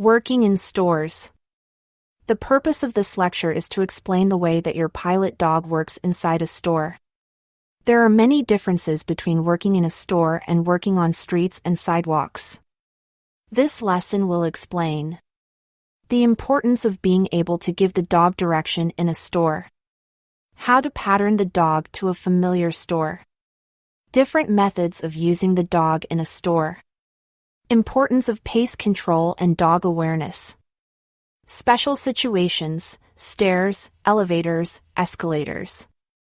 Working in stores. The purpose of this lecture is to explain the way that your pilot dog works inside a store. There are many differences between working in a store and working on streets and sidewalks. This lesson will explain the importance of being able to give the dog direction in a store, how to pattern the dog to a familiar store, different methods of using the dog in a store, importance of pace control and dog awareness, special situations, stairs, elevators, escalators.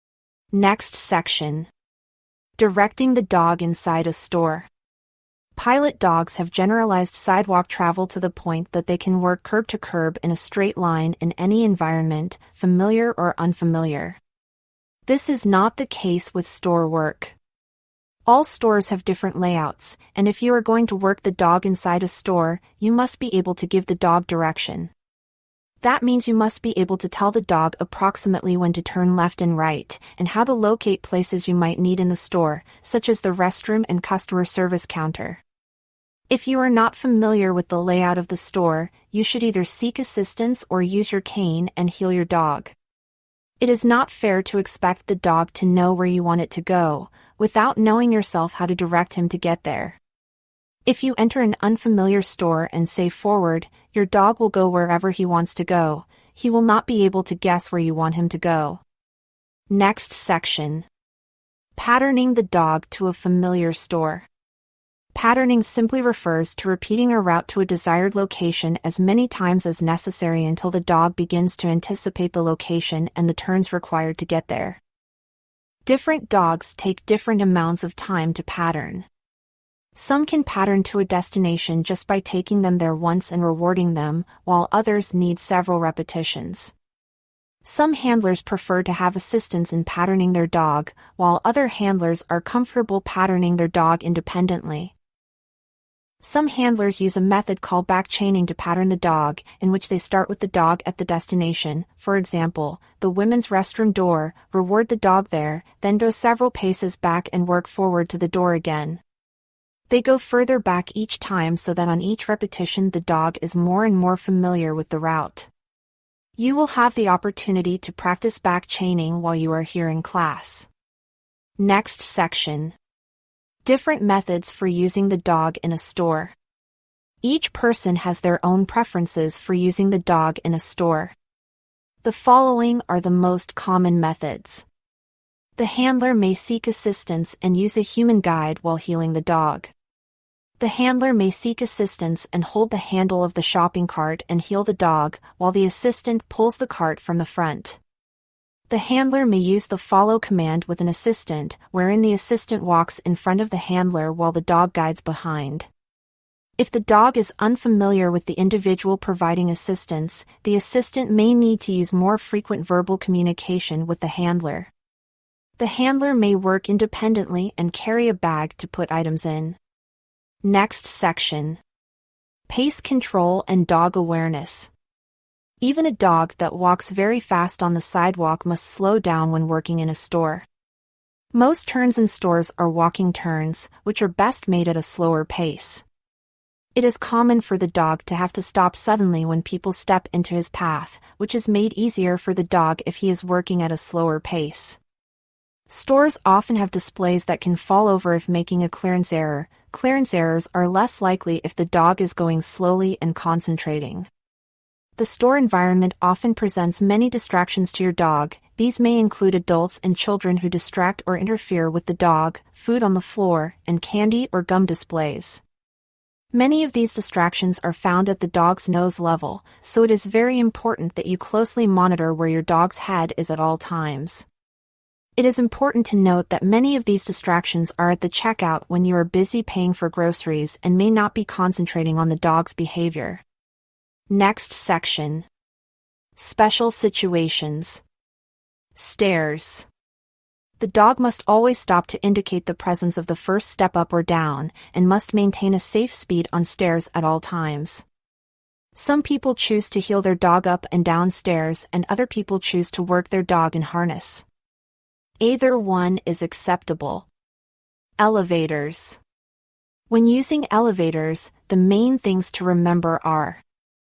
Next section. Directing the dog inside a store. Pilot dogs have generalized sidewalk travel to the point that they can work curb to curb in a straight line in any environment, familiar or unfamiliar. This is not the case with store work. All stores have different layouts, and if you are going to work the dog inside a store, you must be able to give the dog direction. That means you must be able to tell the dog approximately when to turn left and right, and how to locate places you might need in the store, such as the restroom and customer service counter. If you are not familiar with the layout of the store, you should either seek assistance or use your cane and heel your dog. It is not fair to expect the dog to know where you want it to go, without knowing yourself how to direct him to get there. If you enter an unfamiliar store and say forward, your dog will go wherever he wants to go. He will not be able to guess where you want him to go. Next section. Patterning the dog to a familiar store. Patterning simply refers to repeating a route to a desired location as many times as necessary until the dog begins to anticipate the location and the turns required to get there. Different dogs take different amounts of time to pattern. Some can pattern to a destination just by taking them there once and rewarding them, while others need several repetitions. Some handlers prefer to have assistance in patterning their dog, while other handlers are comfortable patterning their dog independently. Some handlers use a method called back chaining to pattern the dog, in which they start with the dog at the destination, for example, the women's restroom door, reward the dog there, then go several paces back and work forward to the door again. They go further back each time so that on each repetition the dog is more and more familiar with the route. You will have the opportunity to practice back chaining while you are here in class. Next section. Different methods for using the dog in a store. Each person has their own preferences for using the dog in a store. The following are the most common methods. The handler may seek assistance and use a human guide while heeling the dog. The handler may seek assistance and hold the handle of the shopping cart and heel the dog, while the assistant pulls the cart from the front. The handler may use the follow command with an assistant, wherein the assistant walks in front of the handler while the dog guides behind. If the dog is unfamiliar with the individual providing assistance, the assistant may need to use more frequent verbal communication with the handler. The handler may work independently and carry a bag to put items in. Next section. Pace control and dog awareness. Even a dog that walks very fast on the sidewalk must slow down when working in a store. Most turns in stores are walking turns, which are best made at a slower pace. It is common for the dog to have to stop suddenly when people step into his path, which is made easier for the dog if he is working at a slower pace. Stores often have displays that can fall over if making a clearance error. Clearance errors are less likely if the dog is going slowly and concentrating. The store environment often presents many distractions to your dog. These may include adults and children who distract or interfere with the dog, food on the floor, and candy or gum displays. Many of these distractions are found at the dog's nose level, so it is very important that you closely monitor where your dog's head is at all times. It is important to note that many of these distractions are at the checkout when you are busy paying for groceries and may not be concentrating on the dog's behavior. Next section. Special situations. Stairs. The dog must always stop to indicate the presence of the first step up or down, and must maintain a safe speed on stairs at all times. Some people choose to heel their dog up and down stairs, and other people choose to work their dog in harness. Either one is acceptable. Elevators. When using elevators, the main things to remember are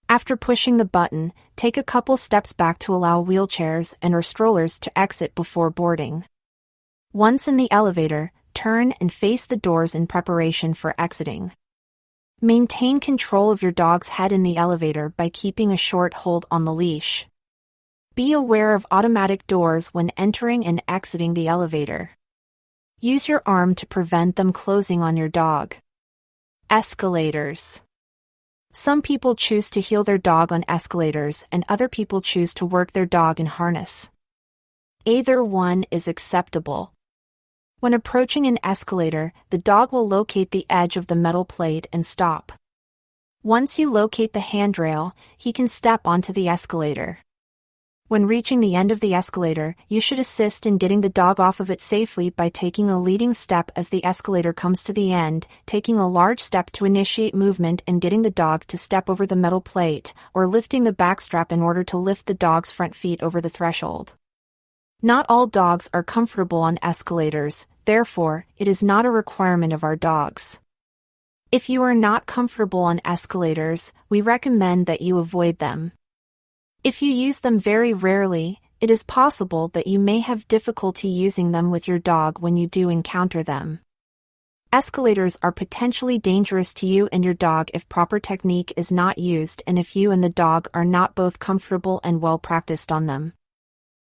After pushing the button, take a couple steps back to allow wheelchairs and/or strollers to exit before boarding. Once in the elevator, turn and face the doors in preparation for exiting. Maintain control of your dog's head in the elevator by keeping a short hold on the leash. Be aware of automatic doors when entering and exiting the elevator. Use your arm to prevent them closing on your dog. Escalators. Some people choose to heel their dog on escalators and other people choose to work their dog in harness. Either one is acceptable. When approaching an escalator, the dog will locate the edge of the metal plate and stop. Once you locate the handrail, he can step onto the escalator. When reaching the end of the escalator, you should assist in getting the dog off of it safely by taking a leading step as the escalator comes to the end, taking a large step to initiate movement and getting the dog to step over the metal plate, or lifting the backstrap in order to lift the dog's front feet over the threshold. Not all dogs are comfortable on escalators, therefore, it is not a requirement of our dogs. If you are not comfortable on escalators, we recommend that you avoid them. If you use them very rarely, it is possible that you may have difficulty using them with your dog when you do encounter them. Escalators are potentially dangerous to you and your dog if proper technique is not used and if you and the dog are not both comfortable and well practiced on them.